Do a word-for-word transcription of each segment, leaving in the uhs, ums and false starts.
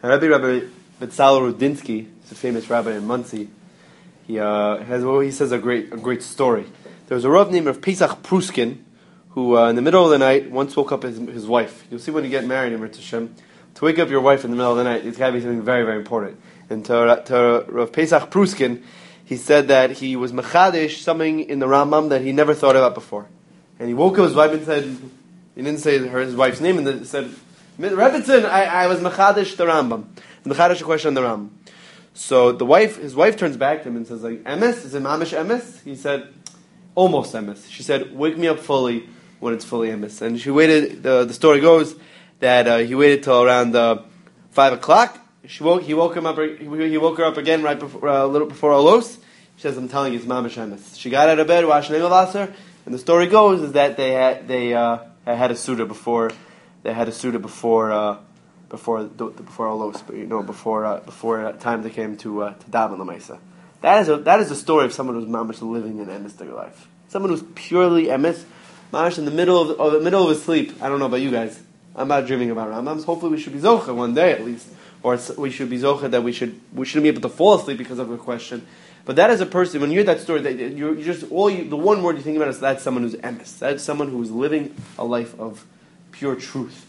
Rabbi Rabbi Betzalel Rudinsky, he's a famous rabbi in Monsey. He uh, has well, he says a great a great story. There was a Rav named of Pesach Pruskin who, uh, in the middle of the night, once woke up his his wife. You'll see when you get married in Ritz Hashem, to wake up your wife in the middle of the night, it's got to be something very very important. And to, to Rav Pesach Pruskin, he said that he was mechadish something in the Rambam that he never thought about before. And he woke up his wife and said, he didn't say her his wife's name, and he said, Rebbitzin, I, I was mechadish the Rambam, mechadish a question on the Rambam. So the wife, his wife turns back to him and says, like, emes? Is it mamish emes? He said, almost emes. She said, wake me up fully when it's fully emes. And she waited, the, the story goes that uh, he waited till around uh, five o'clock. She woke, he woke him up, he, he woke her up again right before, uh, a little before Olos. She says, I'm telling you, it's mamish emes. She got out of bed, washed Negelasser, and the story goes is that they had, they uh, had a suda before, they had a suda before, uh, Before before Olos, but you know before uh, before uh, time they came to uh, to daven l'maisa. That is a that is a story of someone who's mamish living an emes life. Someone who's purely emes, mamish in the middle of, of the middle of his sleep. I don't know about you guys. I'm not dreaming about Rambams. Hopefully we should be zocha one day at least, or we should be zocha that we should we shouldn't be able to fall asleep because of a question. But that is a person. When you hear that story, that you just all you, the one word you think about is that's someone who's emes. That's someone who's living a life of pure truth.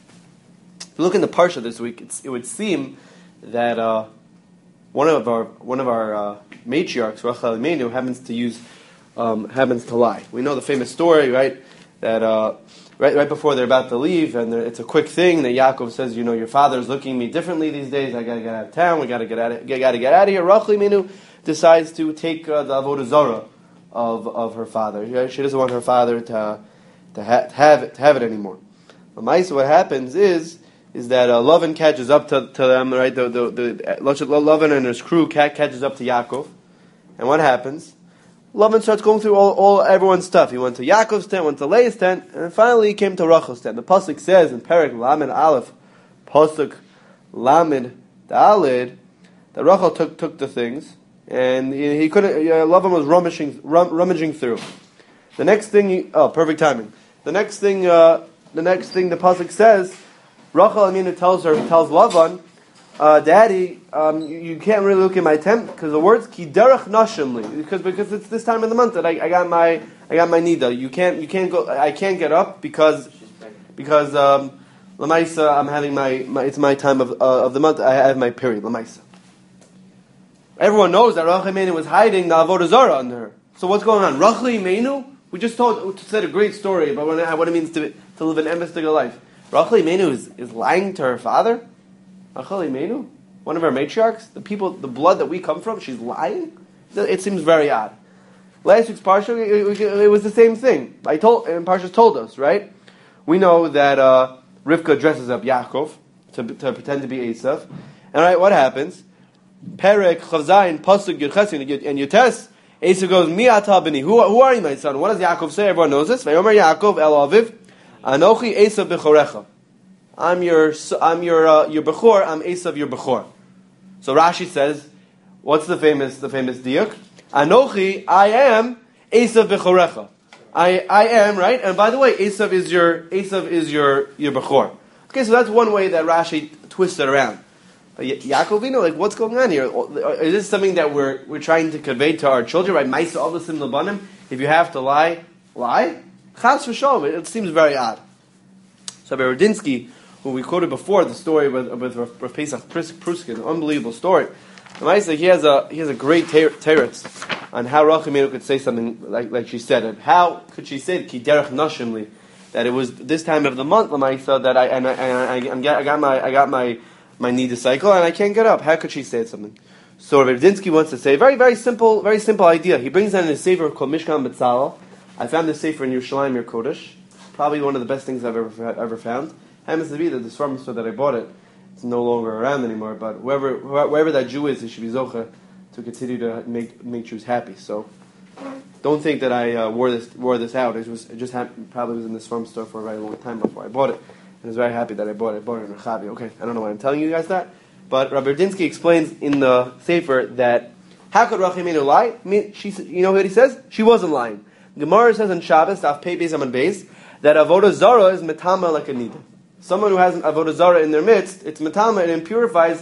If you look in the parsha this week, it's, it would seem that uh, one of our one of our uh, matriarchs, Rachel Imenu, happens to use um, happens to lie. We know the famous story, right? That uh, right right before they're about to leave, and it's a quick thing that Yaakov says, you know, your father's looking at me differently these days. I got to get out of town. We got to get out. Of, got to get out of here. Rachel Imenu decides to take uh, the avodah zarah of of her father. She doesn't want her father to to, ha- to have it to have it anymore. But what happens is. is that uh, Lavan catches up to, to them, right? The, the, the, Lavan and his crew catches up to Yaakov. And what happens? Lavan starts going through all, all everyone's stuff. He went to Yaakov's tent, went to Leah's tent, and finally he came to Rachel's tent. The Pasuk says in Perek Lamed Aleph, Pasuk Lamed Daled, that Rachel took, took the things, and he, he couldn't, uh, Lavan was rummaging, rum, rummaging through. The next thing, he, oh, perfect timing. The next thing, uh, the next thing the Pasuk says, Rachel Aminu tells her, tells Lavan, uh, Daddy, um, you, you can't really look in my tent because the words ki derech nashim li, because because it's this time of the month that I, I got my I got my nida. You can't you can't go. I can't get up because because um, lamaisa I'm having my, my it's my time of uh, of the month. I have my period lamaisa. Everyone knows that Rachel Aminu was hiding the avodah zarah under her. So what's going on? Rachel Aminu, we just told said a great story about what, what it means to to live an emes life. Rachel Imenu is, is lying to her father? Rachel Imenu? One of our matriarchs? The people, the blood that we come from, she's lying? It seems very odd. Last week's Parsha, it, it, it was the same thing. I told, and Parsha told us, right? We know that uh, Rivka dresses up Yaakov to, to pretend to be Esav. And right, what happens? Perek, Chavzayin, Pasuk, Yudchesin, and Yutes, Esav goes, Mi ata b'ni, who, who are you, my son? What does Yaakov say? Everyone knows this. Vayomer Yaakov el Aviv, Anochi Esav b'chorecha. I'm your, I'm your, uh, your bechor. I'm Esav your bechor. So Rashi says, what's the famous, the famous diuk? Anochi, I am Esav b'chorecha. I, I am right. And by the way, Esav is your, Esav is your, your bechor. Okay, so that's one way that Rashi twists it around. But Yaakov, you know, like what's going on here? Is this something that we're we're trying to convey to our children? Right? Ma'isa avasim lebanim. If you have to lie, lie. Chas v'shalom. It seems very odd. So Rabbi Rudinsky, who we quoted before, the story with, with Rav Pesach Pruskin, an unbelievable story. Ma'isa, he has a he has a great teretz on how Rachel Imenu could say something like like she said. And how could she say ki derech nashim li, that it was this time of the month, Ma'isa, that I and I, and I, I got my I got my my nida cycle and I can't get up. How could she say something? So Rabbi Rudinsky wants to say very very simple very simple idea. He brings down a sefer called Mishkan Betzalel. I found this sefer in Yerushalayim, Yer Kodesh. Probably one of the best things I've ever ever found. Happens to be that the Svarim store that I bought it, it's no longer around anymore. But whoever wherever that Jew is, he should be zocha to continue to make make Jews happy. So don't think that I uh, wore this wore this out. It was it just happened, probably was in the Svarim store for a very long time before I bought it, and I was very happy that I bought it. I bought it in Rechavi. Okay, I don't know why I'm telling you guys that, but Rabbi Rudinsky explains in the sefer that how could Rachel Imenu lie? I mean, she you know what he says? She wasn't lying. Gemara says in Shabbos, Daf Pei Beis Amud Beis, that avodah zara is metama like a nida. Someone who has an avodah zara in their midst, it's metama and it purifies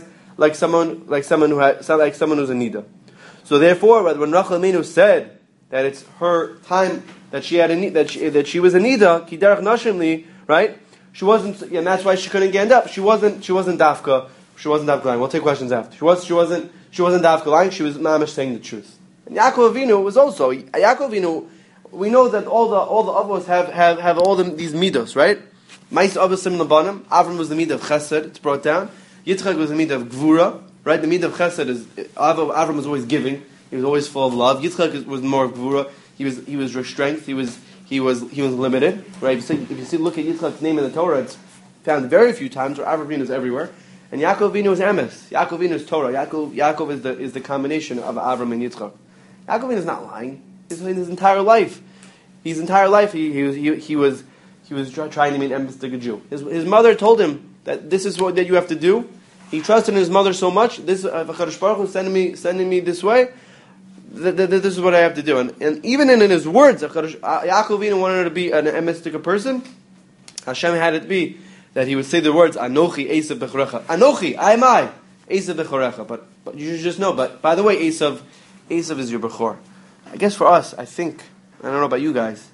like someone like someone who had like someone who's a nida. So therefore, when Rachel Aminu said that it's her time that she had a that she that she was a nida, ki derech nashim li, right? She wasn't, and that's why she couldn't get up. She wasn't. She wasn't dafka. She wasn't dafka lying. We'll take questions after. She was. She wasn't. She wasn't dafka lying. She was mamish saying the truth. And Yaakov Avinu was also Yaakov Avinu. We know that all the all the avos have have have all the, these midos, right? Mais avasim labanim. Avram was the midah of chesed. It's brought down. Yitzchak was the midah of gvura, right? The midah of chesed is Avram was always giving. He was always full of love. Yitzchak was more of gvura. He was he was strength. He was. He was he was limited, right? If you, see, if you see, look at Yitzchak's name in the Torah, it's found very few times. Where Avraham is everywhere, and Yaakov Avinu is Emes. Yaakov Avinu is Torah. Yaakov Yaakov is the is the combination of Avram and Yitzchak. Yaakov Avinu is not lying. His, his entire life, his entire life, he he was he, he was he was trying to be an Emes to a Jew. His his mother told him that this is what that you have to do. He trusted in his mother so much. This uh, HaKadosh Baruch Hu sending me sending me this way. Th- th- th- this is what I have to do, and, and even in, in his words, Yaakov Avinu wanted her to be an emistic person. Hashem had it be that he would say the words Anochi Esav Bechorecha. Anochi, I am I, Esav Bechorecha. But but you should just know. But by the way, Esav, Esav is your Bechor. I guess for us, I think I don't know about you guys,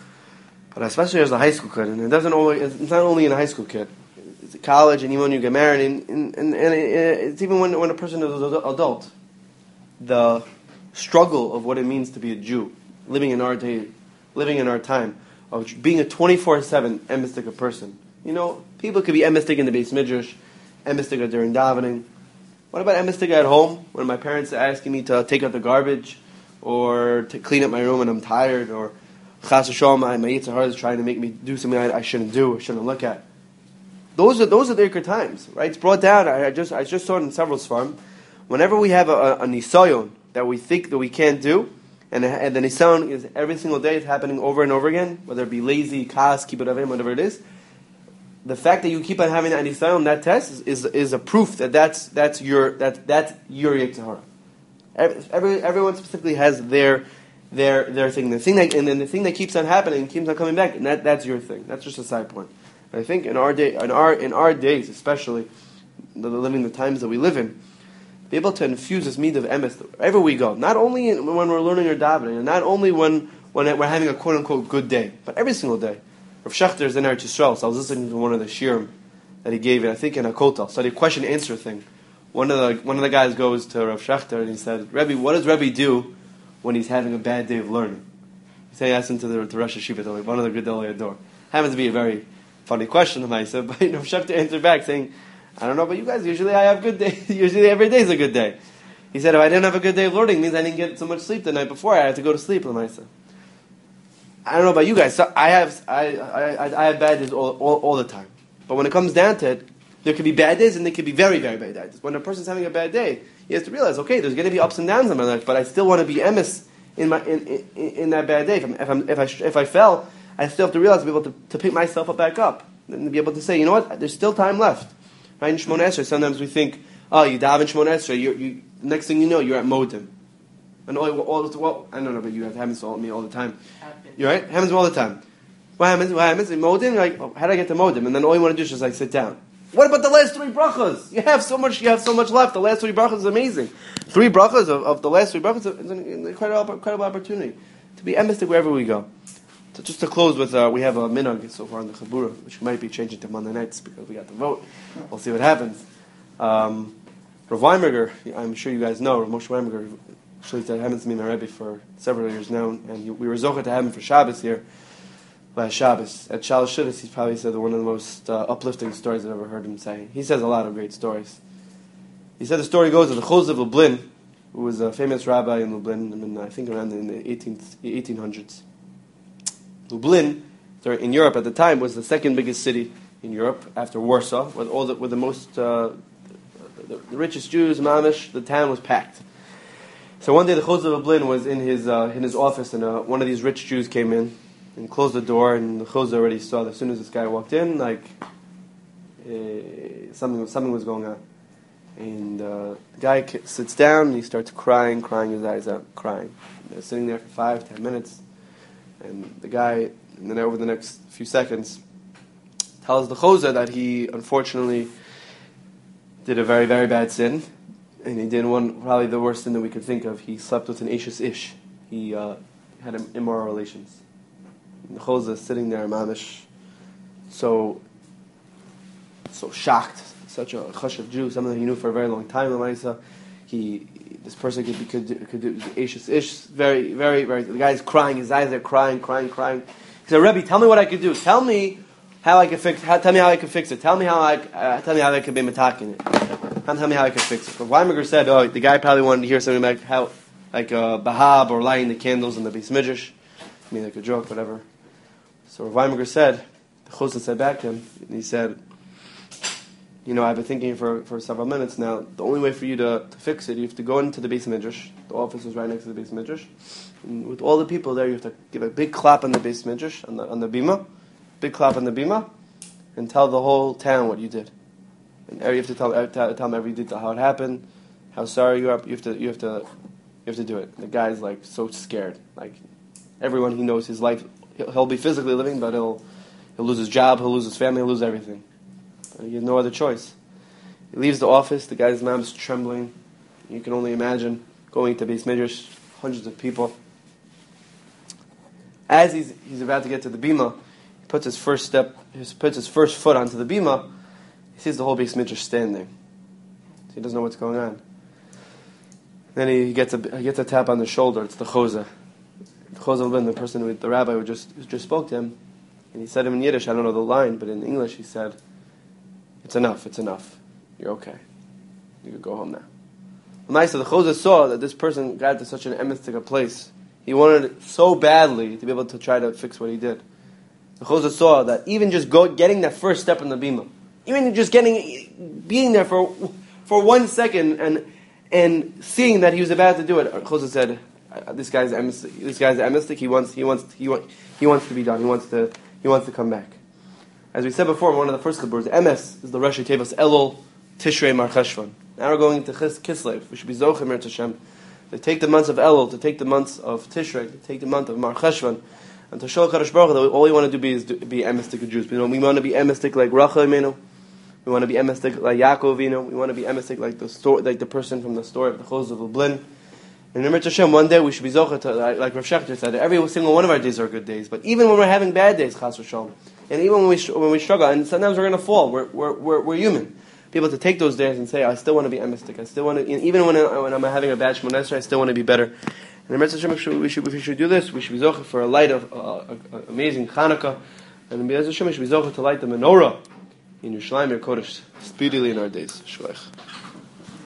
but especially as a high school kid, and it doesn't only it's not only in a high school kid. It's college, and even when you get married, and and, and, and it's even when when a person is an adult, the struggle of what it means to be a Jew, living in our day, living in our time, of being a twenty-four seven emistic person. You know, people could be emistic in the Beis Midrash, emistic during davening. What about emistic at home, when my parents are asking me to take out the garbage, or to clean up my room and I'm tired, or chas v'shalom, my Yetzer Hara is trying to make me do something I, I shouldn't do, or shouldn't look at. Those are those are the Iker times, right? It's brought down. I, I just I just saw it in several svarim. Whenever we have a, a, a nisayon that we think that we can't do, and, and the nisayon is every single day, it's happening over and over again, whether it be lazy, kas, kibbut avim, whatever it is. The fact that you keep on having that nisayon, that test, is, is is a proof that that's that's your that that's your Yetzer Hara. Every, every everyone specifically has their their their thing. The thing that and then the thing that keeps on happening, keeps on coming back, and that that's your thing. That's just a side point. I think in our day, in our in our days, especially the, the living the times that we live in, be able to infuse this mead of emes wherever we go. Not only in, when we're learning our davening, and not only when when we're having a quote unquote good day, but every single day. Rav Shechter is in Eretz Yisrael, so I was listening to one of the shirim that he gave, I think in a kotel, so the question answer thing. One of the one of the guys goes to Rav Shechter and he said, "Rebbe, what does Rebbe do when he's having a bad day of learning?" He said, he asked him to the to Rosh Hashiva, one of the Gedolei Ador. Happens to be a very funny question, I said, but Rav Shechter answered back saying, "I don't know about you guys. Usually I have good days. Usually every day is a good day." He said, "If I didn't have a good day of learning, it means I didn't get so much sleep the night before. I had to go to sleep." And I said, "I don't know about you guys. So I have I, I I have bad days all, all all the time. But when it comes down to it, there could be bad days and there could be very very bad days. When a person's having a bad day, he has to realize, okay, there's going to be ups and downs in my life, but I still want to be emes in my in, in, in that bad day. If, I'm, if, I'm, if I if I fell, I still have to realize to be able to, to pick myself up back up and to be able to say, you know what, there's still time left." Right in Shmona Esrei, sometimes we think, oh, you daven Shmona Esrei, you you next thing you know, you're at Modim. And all, all well, I don't know, but you have happens to me all the time. You're right, happens all the time. What happens? What happens in Modim? Like, oh, how do I get to Modim? And then all you want to do is just like sit down. What about the last three brachas? You have so much. You have so much left. The last three brachas is amazing. Three brachas of, of the last three brachas is an incredible, incredible opportunity to be emistic wherever we go. So just to close with, uh, we have a minhag so far in the Chabura, which might be changing to Monday nights because we got the vote. We'll see what happens. Um, Rav Weinberger, I'm sure you guys know, Rav Moshe Weinberger, actually that happens to me in my Rebbe for several years now, and we were zocher to have him for Shabbos here. Last Shabbos at Shalosh Shuvos, he's probably said one of the most uh, uplifting stories I've ever heard him say. He says a lot of great stories. He said the story goes of the Chozeh of Lublin, who was a famous rabbi in Lublin, in, I think around in the eighteenth, eighteen hundreds. Lublin, in Europe at the time, was the second biggest city in Europe after Warsaw, with all the, with the most, uh, the, the richest Jews, Mamish. The town was packed. So one day the Chozeh of Lublin was in his uh, in his office, and uh, one of these rich Jews came in and closed the door, and the Chozeh already saw that as soon as this guy walked in, like uh, something something was going on. And uh, the guy sits down and he starts crying, crying his eyes out, crying. And they're sitting there for five, ten minutes. And the guy, and then over the next few seconds, tells the Chozeh that he, unfortunately, did a very, very bad sin, and he did one, probably the worst sin that we could think of. He slept with an Ashes Ish. He uh, had immoral relations. And the Chozeh is sitting there, mamish, so, so shocked. Such a chashav Jew, someone that he knew for a very long time. Lamaisa, he, this person could could could do Ashes Ish. Very, very, very. The guy's crying. His eyes are crying, crying, crying. He said, "Rebbe, tell me what I could do. Tell me how I can fix. How, tell me how I can fix it. Tell me how I. Uh, tell me how I can be metaking it. Tell me how I can fix it." But Weimager said, "Oh, the guy probably wanted to hear something like how, like uh, bahab or lighting the candles in the Beis Midrash. I mean, like a joke, whatever." So Weimager said, the Chozeh said back to him, and he said, "You know, I've been thinking for, for several minutes now. The only way for you to, to fix it, you have to go into the Beis Midrash. The office is right next to the Beis Midrash. And with all the people there, you have to give a big clap on the Beis Midrash, on the on the bima, big clap on the bima, and tell the whole town what you did. And you have to tell tell, tell them every detail how it happened, how sorry you are. You have to you have to you have to do it." The guy's like so scared. Like everyone he knows, his life, he'll, he'll be physically living, but he'll he'll lose his job, he'll lose his family, he'll lose everything. He has no other choice. He leaves the office. The guy's mom's trembling. You can only imagine going to Beis Midrash, hundreds of people. As he's he's about to get to the bima, he puts his first step, he puts his first foot onto the bima. He sees the whole Beis Midrash standing. He doesn't know what's going on. Then he gets a he gets a tap on the shoulder. It's the Chozeh. The Chozeh, the person, who, the rabbi who just who just spoke to him, and he said to him in Yiddish. I don't know the line, but in English he said, "It's enough, it's enough. You're okay. You can go home now." The Maisa, the Chozeh saw that this person got to such an emistic place. He wanted so badly to be able to try to fix what he did. The Chozeh saw that even just go, getting that first step in the bima, even just getting, being there for for one second and and seeing that he was about to do it, Chozeh said, "This guy's emistic. This guy's emistic. He wants, he wants, he wants, he wants to be done. He wants to, he wants to come back." As we said before, one of the first chiburs, M S is the Rashi Tevos Elul Tishrei Mar Cheshvan. Now we're going into Kislev. We should be Zochim Eretz Hashem. To take the months of Elul, to take the months of Tishrei, to take the month of Mar Cheshvan, and to show Kadosh Baruch Hu that all we want to do be is do, be emistic of Jews. We, we want to be emistic like Rachel Imenu. We want to be emistic like Yaakov Avinu. We want to be emistic like the story, like the person from the story of the Chozeh of Lublin. And in Eretz Hashem, one day we should be Zochah to, like Rav Shechter said, every single one of our days are good days. But even when we're having bad days, Chas v'Shalom, and even when we when we struggle, and sometimes we're going to fall, we're, we're we're we're human. Be able to take those days and say, I still want to be emistic. I still want to, even when, I, when I'm having a bad Shmoneh Esrei, I still want to be better. And in Eretz Hashem, we should, we should, if we should do this, we should be Zochah for a light of uh, a, a amazing Chanukah. And in Eretz Hashem, we should be Zochah to light the menorah in Yerushalayim, Yer Kodesh, speedily in our days. Shleich.